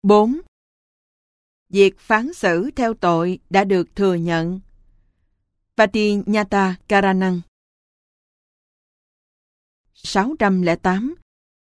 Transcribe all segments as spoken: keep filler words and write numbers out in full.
bốn. Việc phán xử theo tội đã được thừa nhận. Patiññata Karanang. sáu trăm lẻ tám.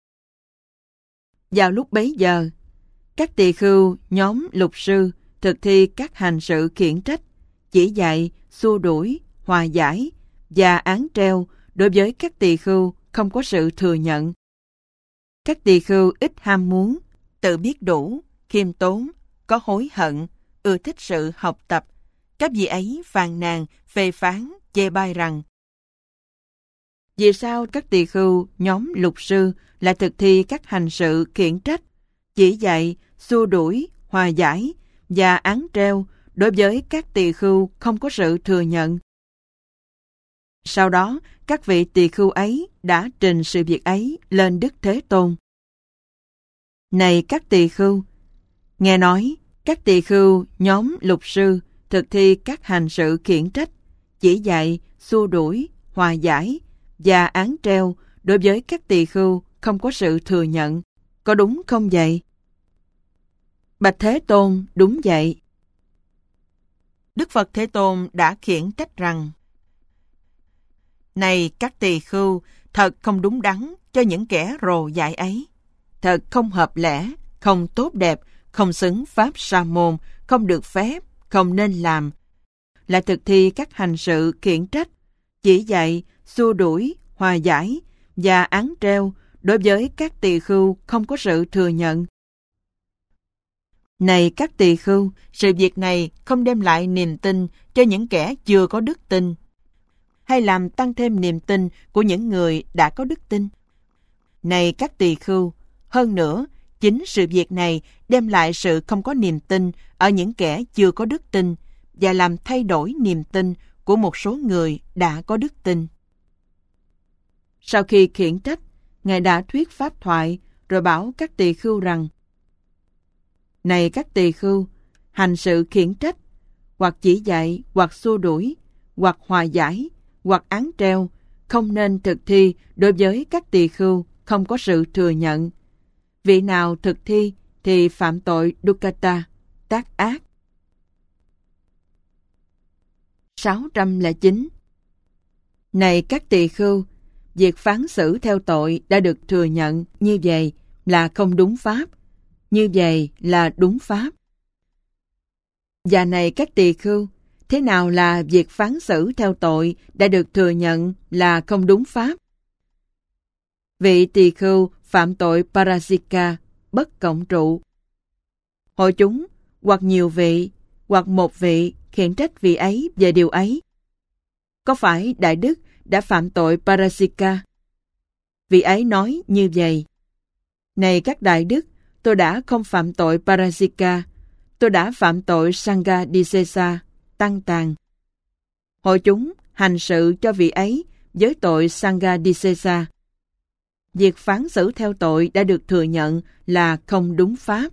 Vào lúc bấy giờ, các tỳ khưu nhóm lục sư thực thi các hành sự khiển trách, chỉ dạy, xua đuổi, hòa giải và án treo đối với các tỳ khưu không có sự thừa nhận. Các tỳ khưu ít ham muốn, tự biết đủ, khiêm tốn, có hối hận, ưa thích sự học tập. Các vị ấy phàn nàn, phê phán, chê bai rằng: vì sao các tỳ khưu nhóm lục sư lại thực thi các hành sự khiển trách, chỉ dạy, xua đuổi, hòa giải và án treo đối với các tỳ khưu không có sự thừa nhận? Sau đó, các vị tỳ khưu ấy đã trình sự việc ấy lên Đức Thế Tôn. Này các tỳ khưu, nghe nói các tỳ khưu nhóm lục sư thực thi các hành sự khiển trách, chỉ dạy, xua đuổi, hòa giải và án treo đối với các tỳ khưu không có sự thừa nhận. Có đúng không vậy? Bạch Thế Tôn, đúng vậy. Đức Phật Thế Tôn đã khiển trách rằng: này các tỳ khưu, thật không đúng đắn cho những kẻ rồ dại ấy. Thật không hợp lẽ, không tốt đẹp, không xứng pháp sa môn, không được phép, không nên làm. Là thực thi các hành sự khiển trách, chỉ dạy, xua đuổi, hòa giải và án treo đối với các tỳ khưu không có sự thừa nhận. Này các tỳ khưu, sự việc này không đem lại niềm tin cho những kẻ chưa có đức tin, hay làm tăng thêm niềm tin của những người đã có đức tin. Này các tỳ khưu, hơn nữa, chính sự việc này đem lại sự không có niềm tin ở những kẻ chưa có đức tin và làm thay đổi niềm tin của một số người đã có đức tin. Sau khi khiển trách, Ngài đã thuyết pháp thoại rồi bảo các tỳ khưu rằng: này các tỳ khưu, hành sự khiển trách, hoặc chỉ dạy, hoặc xua đuổi, hoặc hòa giải, hoặc án treo không nên thực thi đối với các tỳ khưu không có sự thừa nhận. Vị nào thực thi thì phạm tội dukkata, tác ác. sáu trăm lẻ chín. Này các tỳ khưu, việc phán xử theo tội đã được thừa nhận như vậy là không đúng pháp, như vậy là đúng pháp. Và này các tỳ khưu, thế nào là việc phán xử theo tội đã được thừa nhận là không đúng pháp? Vị tỳ khưu phạm tội parasika, bất cộng trụ. Hội chúng, hoặc nhiều vị, hoặc một vị khiển trách vị ấy về điều ấy. Có phải Đại Đức đã phạm tội parasika? Vị ấy nói như vậy: này các Đại Đức, tôi đã không phạm tội parasika, tôi đã phạm tội sangha disesa, tăng tàn. Hội chúng hành sự cho vị ấy với tội sangha disesa. Việc phán xử theo tội đã được thừa nhận là không đúng pháp.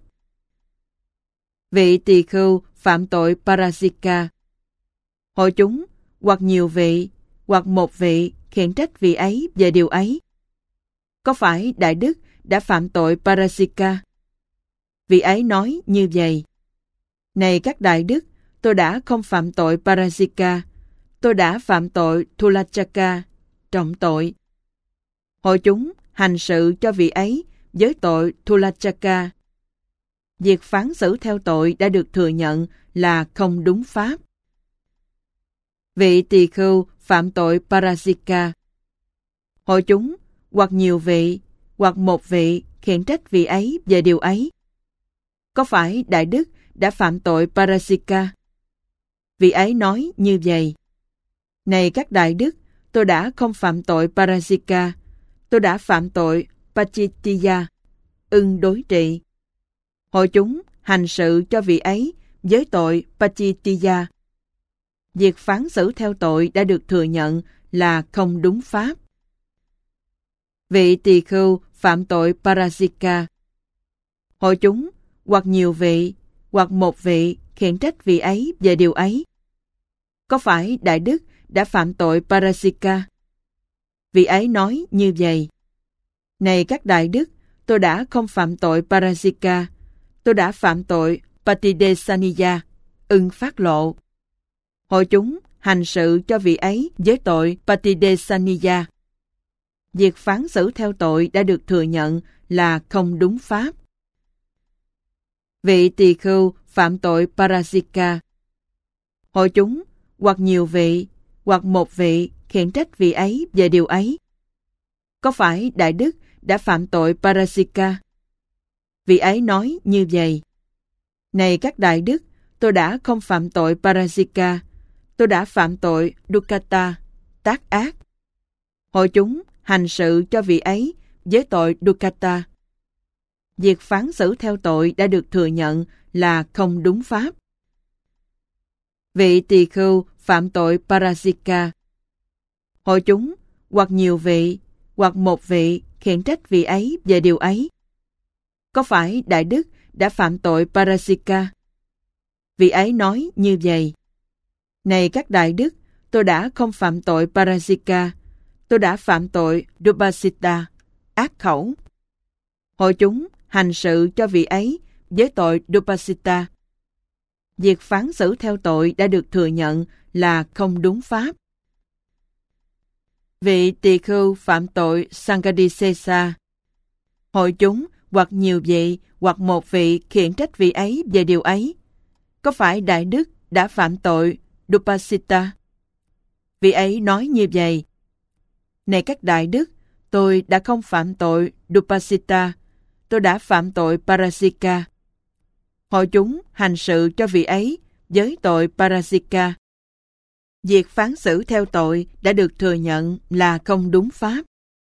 Vị tỳ khưu phạm tội parasika. Hội chúng, hoặc nhiều vị, hoặc một vị khiển trách vị ấy về điều ấy. Có phải Đại Đức đã phạm tội parasika? Vị ấy nói như vậy: này các Đại Đức, tôi đã không phạm tội parasika, tôi đã phạm tội thulachaka, trọng tội. Hội chúng hành sự cho vị ấy với tội thulachaka. Việc phán xử theo tội đã được thừa nhận là không đúng pháp. Vị tỳ khưu phạm tội parasika. Hội chúng, hoặc nhiều vị, hoặc một vị khiển trách vị ấy về điều ấy. Có phải Đại Đức đã phạm tội parasika? Vị ấy nói như vậy: này các Đại Đức, tôi đã không phạm tội parasika, tôi đã phạm tội pachittiya, ưng đối trị. Hội chúng hành sự cho vị ấy với tội pachittiya. Việc phán xử theo tội đã được thừa nhận là không đúng pháp. Vị tỳ khưu phạm tội parasika. Hội chúng, hoặc nhiều vị, hoặc một vị khiển trách vị ấy về điều ấy. Có phải Đại Đức đã phạm tội parasika? Vị ấy nói như vậy: này các Đại Đức, tôi đã không phạm tội parasika, tôi đã phạm tội Patidesaniya, ưng phát lộ. Hội chúng hành sự cho vị ấy với tội Patidesaniya. Việc phán xử theo tội đã được thừa nhận là không đúng pháp. Vị tỳ khưu phạm tội Parasika. Hội chúng hoặc nhiều vị hoặc một vị khiển trách vị ấy về điều ấy. Có phải Đại Đức đã phạm tội Parasika? Vị ấy nói như vậy: Này các Đại Đức, tôi đã không phạm tội Parasika, tôi đã phạm tội Dukkata, tác ác. Hội chúng hành sự cho vị ấy với tội Dukkata. Việc phán xử theo tội đã được thừa nhận là không đúng pháp. Vị tỳ khưu phạm tội Parasika. Hội chúng hoặc nhiều vị hoặc một vị khiển trách vị ấy về điều ấy. Có phải Đại Đức đã phạm tội Parasika? Vị ấy nói như vậy: Này các Đại Đức, tôi đã không phạm tội Parasika, tôi đã phạm tội Dupasita, ác khẩu. Hội chúng hành sự cho vị ấy với tội Dupasita. Việc phán xử theo tội đã được thừa nhận là không đúng pháp. Vị tỳ khưu phạm tội Sanghadisesa. Hội chúng hoặc nhiều vị hoặc một vị khiển trách vị ấy về điều ấy. Có phải Đại Đức đã phạm tội Dupasita? Vị ấy nói như vậy: Này các Đại Đức, tôi đã không phạm tội Dupasita, tôi đã phạm tội Parasika. Hội chúng hành sự cho vị ấy với tội Parasika. Việc phán xử theo tội đã được thừa nhận là không đúng pháp.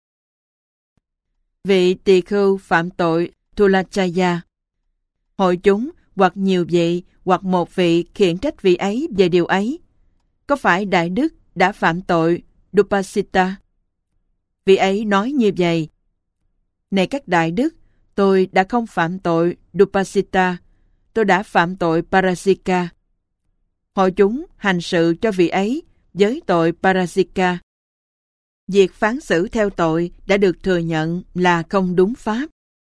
Vị tỳ khưu phạm tội Thulachaya. Hội chúng hoặc nhiều vị hoặc một vị khiển trách vị ấy về điều ấy. Có phải Đại Đức đã phạm tội Dupasita? Vị ấy nói như vậy: Này các Đại Đức, tôi đã không phạm tội Dupasita, tôi đã phạm tội Parasika. Hội chúng hành sự cho vị ấy với tội Parasika. Việc phán xử theo tội đã được thừa nhận là không đúng pháp.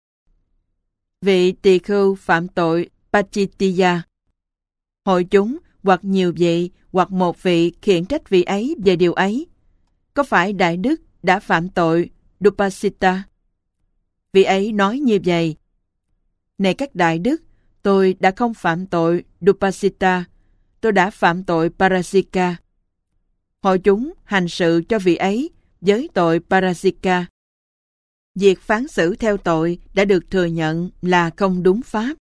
Vị tỳ khưu phạm tội Pachitiya. Hội chúng hoặc nhiều vị hoặc một vị khiển trách vị ấy về điều ấy. Có phải Đại Đức đã phạm tội Dupasita? Vị ấy nói như vậy: Này các Đại Đức, tôi đã không phạm tội Dupasita, tôi đã phạm tội Parasika. Hội chúng hành sự cho vị ấy với tội Parasika. Việc phán xử theo tội đã được thừa nhận là không đúng pháp.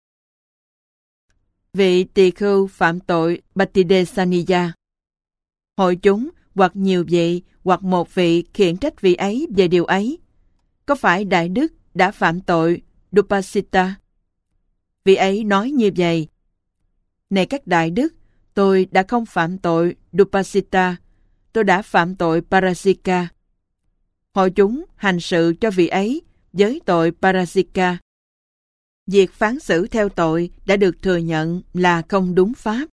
Vị tỳ khưu phạm tội Patidesaniya. Hội chúng hoặc nhiều vị hoặc một vị khiển trách vị ấy về điều ấy. Có phải Đại Đức đã phạm tội Dupasita? Vị ấy nói như vậy: Này các Đại Đức, tôi đã không phạm tội Dupasita, tôi đã phạm tội Parasika. Hội chúng hành sự cho vị ấy với tội Parasika. Việc phán xử theo tội đã được thừa nhận là không đúng pháp.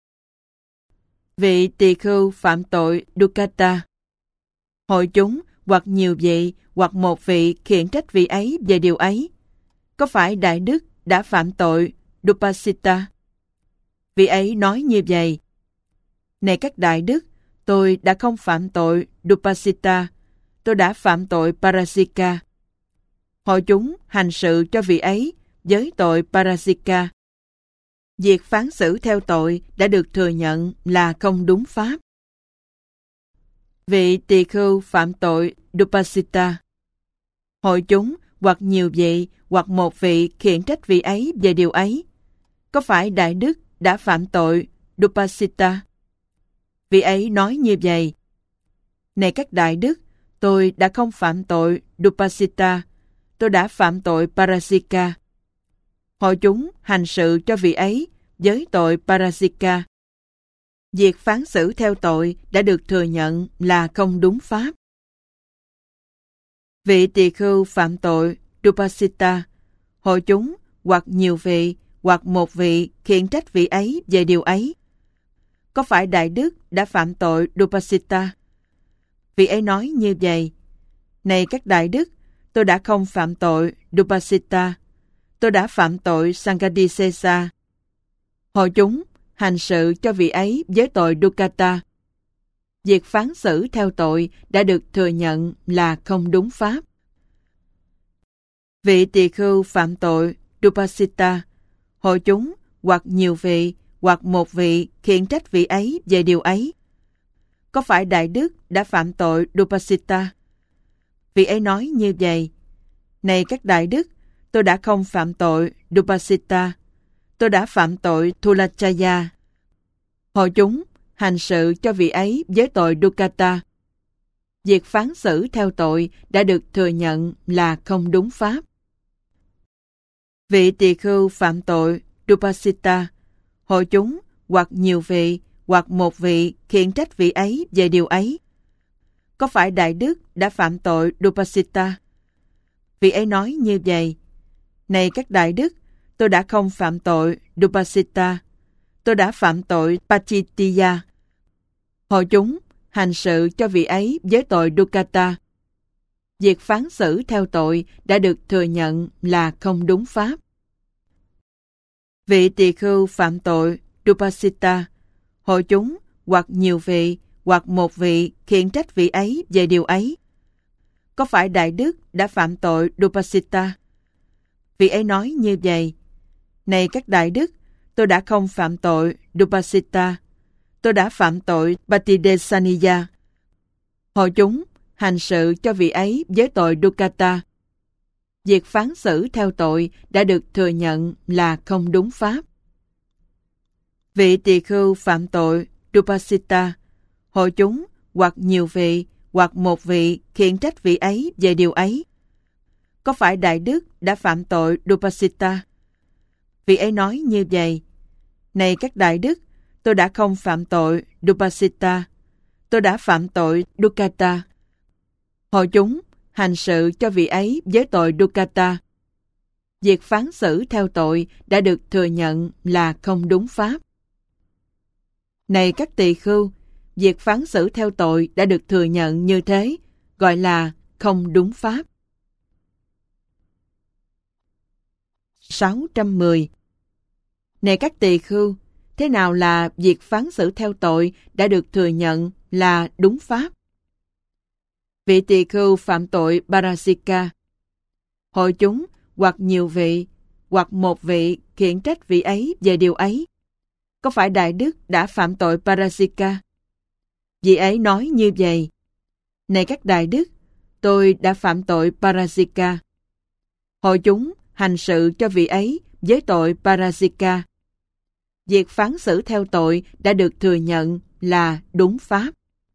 Vị tỳ khưu phạm tội Dukkata. Hội chúng hoặc nhiều vị hoặc một vị khiển trách vị ấy về điều ấy. Có phải Đại Đức đã phạm tội Dupasita? Vị ấy nói như vậy: Này các Đại Đức, tôi đã không phạm tội Dupasita, tôi đã phạm tội Parasika. Hội chúng hành sự cho vị ấy với tội Parasika. Việc phán xử theo tội đã được thừa nhận là không đúng pháp. Vị tỳ khưu phạm tội Dupasita. Hội chúng hoặc nhiều vị hoặc một vị khiển trách vị ấy về điều ấy. Có phải Đại Đức đã phạm tội Dupasita? Vị ấy nói như vậy: Này các Đại Đức, tôi đã không phạm tội Dupasita, tôi đã phạm tội Parasika. Hội chúng hành sự cho vị ấy với tội Parasika. Việc phán xử theo tội đã được thừa nhận là không đúng pháp. Vị tỳ khưu phạm tội Dupasita. Hội chúng hoặc nhiều vị hoặc một vị khiển trách vị ấy về điều ấy. Có phải Đại Đức đã phạm tội Dupasita? Vị ấy nói như vậy: Này các Đại Đức, tôi đã không phạm tội Dupasita, tôi đã phạm tội Sanghadisesa. Hội chúng hành sự cho vị ấy với tội Dukkata. Việc phán xử theo tội đã được thừa nhận là không đúng pháp. Vị tỳ khưu phạm tội Dupasita, hội chúng hoặc nhiều vị hoặc một vị khiển trách vị ấy về điều ấy. Có phải Đại Đức đã phạm tội Dupasita? Vị ấy nói như vậy: Này các Đại Đức, tôi đã không phạm tội Dupasita, tôi đã phạm tội Thulachaya. Hội chúng hành sự cho vị ấy với tội Dukkata. Việc phán xử theo tội đã được thừa nhận là không đúng pháp. Vị tỳ khưu phạm tội Dupasita, hội chúng hoặc nhiều vị hoặc một vị khiển trách vị ấy về điều ấy. Có phải Đại Đức đã phạm tội Dupasita? Vị ấy nói như vậy: Này các Đại Đức, tôi đã không phạm tội Dupasita, tôi đã phạm tội Pachitiya. Hội chúng hành sự cho vị ấy với tội Dukkata. Việc phán xử theo tội đã được thừa nhận là không đúng pháp. Vị tỳ khưu phạm tội Dupasita, hội chúng hoặc nhiều vị hoặc một vị khiển trách vị ấy về điều ấy. Có phải Đại Đức đã phạm tội Dupasita? Vị ấy nói như vậy: Này các Đại Đức, tôi đã không phạm tội Dupasita, tôi đã phạm tội Patidesaniya. Hội chúng hành sự cho vị ấy với tội Dukkata. Việc phán xử theo tội đã được thừa nhận là không đúng pháp. Vị tỳ khưu phạm tội Dupasita, hội chúng hoặc nhiều vị hoặc một vị khiển trách vị ấy về điều ấy. Có phải Đại Đức đã phạm tội Dupasita? Vị ấy nói như vậy: Này các Đại Đức, tôi đã không phạm tội Dupasita, tôi đã phạm tội Dukkata. Hội chúng hành sự cho vị ấy với tội Dukkata. Việc phán xử theo tội đã được thừa nhận là không đúng pháp. Này các tỳ khưu, việc phán xử theo tội đã được thừa nhận như thế, gọi là không đúng pháp. sáu trăm mười. Này các tỳ khưu, thế nào là việc phán xử theo tội đã được thừa nhận là đúng pháp? Vị tỳ khưu phạm tội Parasika, hội chúng hoặc nhiều vị hoặc một vị khiển trách vị ấy về điều ấy. Có phải Đại Đức đã phạm tội Parasika? Vị ấy nói như vậy: Này các Đại Đức, tôi đã phạm tội Parasika. Hội chúng hành sự cho vị ấy với tội Parasika. Việc phán xử theo tội đã được thừa nhận là đúng pháp.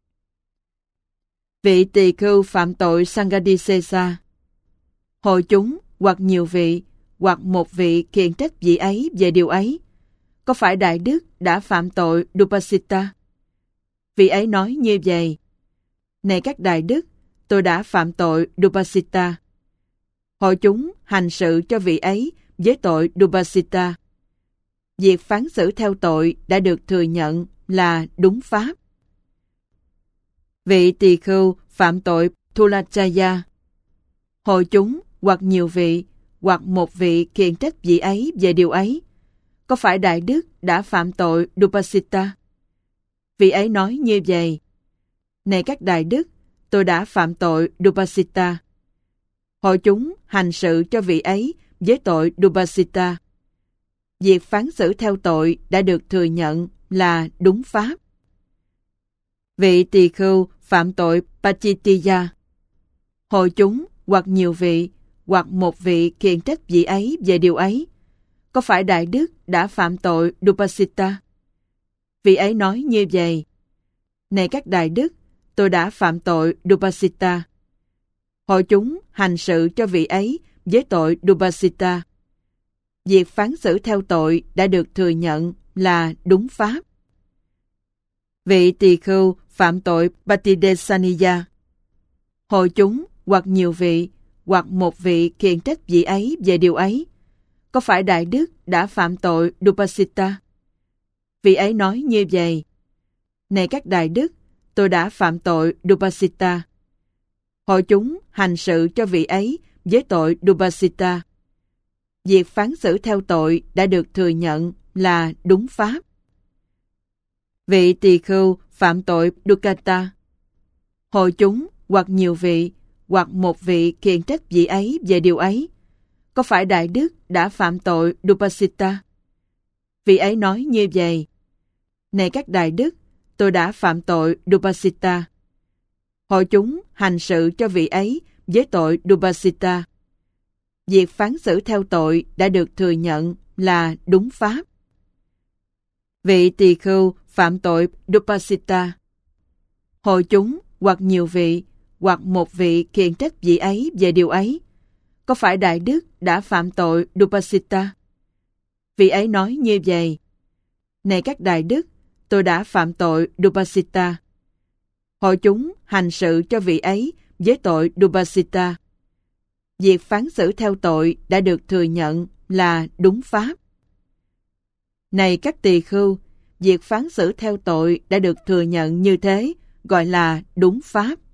Vị tỳ khưu phạm tội Sanghadisesa, hội chúng hoặc nhiều vị hoặc một vị khiển trách vị ấy về điều ấy. Có phải Đại Đức đã phạm tội Dupasita? Vị ấy nói như vậy: Này các Đại Đức, tôi đã phạm tội Dupasita. Hội chúng hành sự cho vị ấy với tội Dupasita. Việc phán xử theo tội đã được thừa nhận là đúng pháp. Vị tỳ khưu phạm tội Thulachaya, hội chúng hoặc nhiều vị hoặc một vị khiển trách vị ấy về điều ấy. Có phải Đại Đức đã phạm tội Dupasita? Vị ấy nói như vậy: Này các Đại Đức, tôi đã phạm tội Dupasita. Hội chúng hành sự cho vị ấy với tội Dupasita. Việc phán xử theo tội đã được thừa nhận là đúng pháp. Vị tỳ khưu phạm tội Pachitiya, hội chúng hoặc nhiều vị hoặc một vị khiển trách vị ấy về điều ấy. Có phải Đại Đức đã phạm tội Dupasita? Vị ấy nói như vậy: Này các Đại Đức, tôi đã phạm tội Dupasita. Hội chúng hành sự cho vị ấy với tội Dupasita. Việc phán xử theo tội đã được thừa nhận là đúng pháp. Vị tỳ khưu phạm tội Patidesaniya, hội chúng hoặc nhiều vị hoặc một vị khiển trách vị ấy về điều ấy. Có phải Đại Đức đã phạm tội Dupasita? Vị ấy nói như vậy: Này các Đại Đức, tôi đã phạm tội Dupasita. Hội chúng hành sự cho vị ấy với tội Dupasita. Việc phán xử theo tội đã được thừa nhận là đúng pháp. Vị tỳ khưu phạm tội Dukkata. Hội chúng hoặc nhiều vị hoặc một vị khiển trách vị ấy về điều ấy. Có phải Đại Đức đã phạm tội Dupasita? Vị ấy nói như vậy: Này các Đại Đức, tôi đã phạm tội Dupasita. Hội chúng hành sự cho vị ấy với tội Dupasita. Việc phán xử theo tội đã được thừa nhận là đúng pháp. Vị tỳ khưu phạm tội Dupasita. Hội chúng hoặc nhiều vị hoặc một vị khiển trách vị ấy về điều ấy. Có phải Đại Đức đã phạm tội Dupasita? Vị ấy nói như vậy: Này các Đại Đức, tôi đã phạm tội Dupasita. Hội chúng hành sự cho vị ấy với tội Dupasita. Việc phán xử theo tội đã được thừa nhận là đúng pháp. Này các tỳ khưu, việc phán xử theo tội đã được thừa nhận như thế gọi là đúng pháp.